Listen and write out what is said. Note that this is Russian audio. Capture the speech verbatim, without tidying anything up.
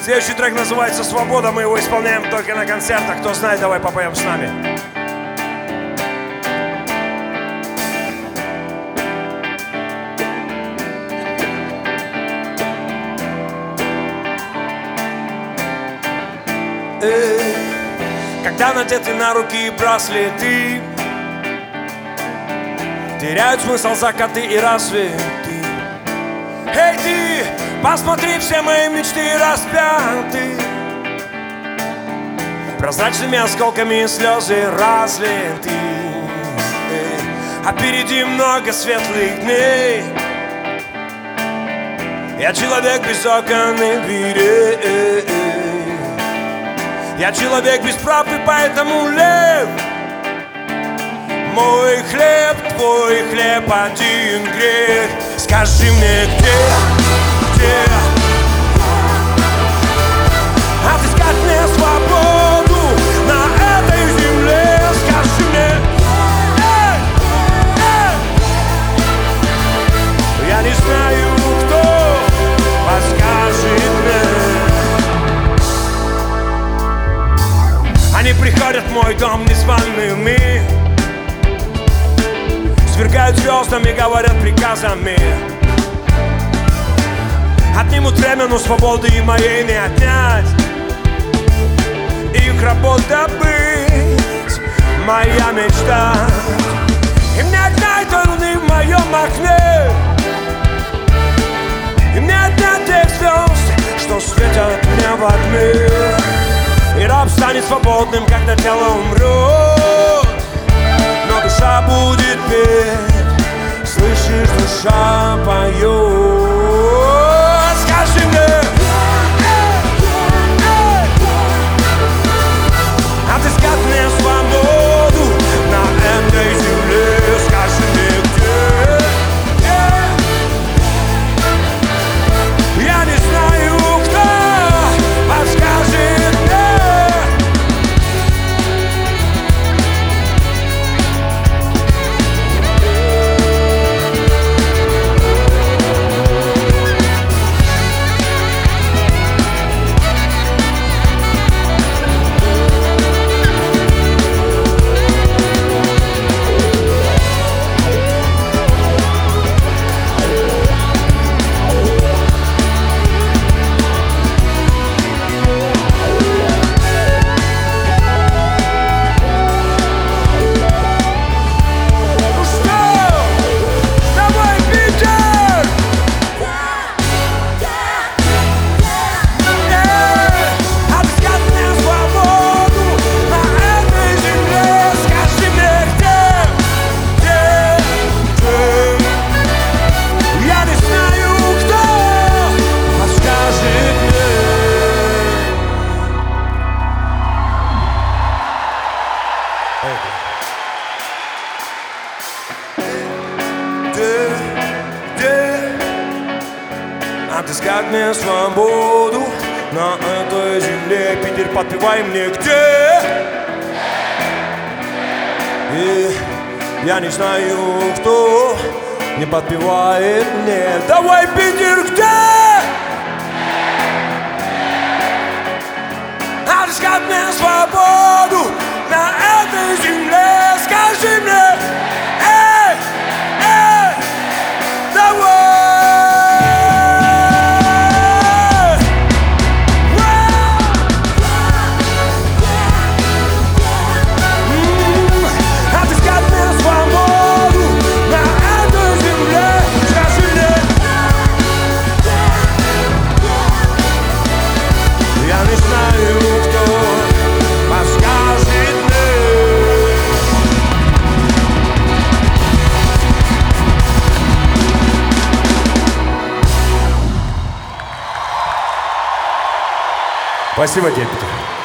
Следующий трек называется «Свобода». Мы его исполняем только на концертах. Кто знает, давай попоем с нами. Эй, когда надеты на руки браслеты, теряют смысл закаты и рассветы. Эй, ты, посмотри, все мои мечты распяты прозрачными осколками слезы разлиты. Эй, а впереди много светлых дней. Я человек без окон и дверей. Я человек без прав, и поэтому лев. Мой хлеб, твой хлеб, один грех. Скажи мне, где, где отыскать мне свободу на этой земле? Скажи мне, эй, эй. Я не знаю, кто подскажет мне. Они приходят в мой дом незваными, свергают звездами, говорят приказами. Отнимут время, но свободы и моей не отнять. Их работа быть, моя мечта. Им не отнять той луны в моем окне. Им не отнять тех звезд, что светят мне во тьме. И раб станет свободным, когда тело умрет, но душа будет петь. Слышишь, душа поет. Скажи мне, отыскать мне свободу на этой земле. Скажи мне, где, где. Я не знаю, кто подскажет мне. Отыскать мне свободу на этой земле. Питер, подпевай мне, где. И я не знаю, кто не подпевает мне. Давай, Питер, где? Отыскать мне свободу на этой земле. Скажи мне, эй, эй, давай. Спасибо тебе, Питер.